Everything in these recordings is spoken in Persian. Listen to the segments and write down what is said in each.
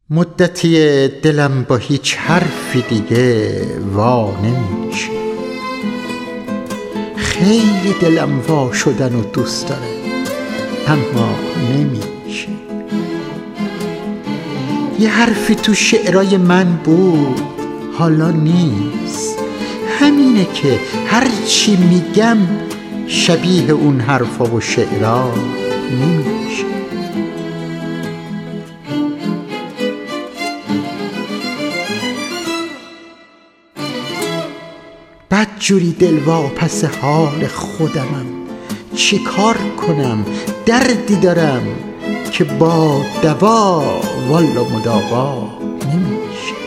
مدتی دلم با هیچ حرفی دیگه وا نمیشه. خیلی دلم وا شدن و دوست داره اما نمیشه. یه حرفی تو شعرای من بود حالا نیست. همینه که هرچی میگم شبیه اون حرفا و شعرا نمیشه. بدجوری دلواپس حال خودمم. چی کار کنم؟ دردی دارم که با دوا والا مداوا نمیشه.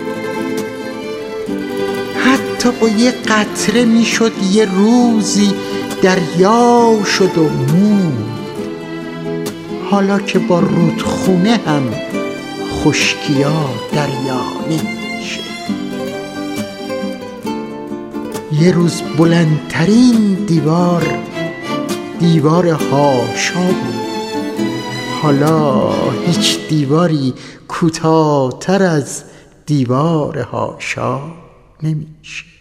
حتی با یه قطره میشد یه روزی دریا شد و موند. حالا که با رودخونه هم خشکیا دریا نمیشه. یه روز بلندترین دیوار حاشا بود. حالا هیچ دیواری کوتاه‌تر از دیوار حاشا نمیشه.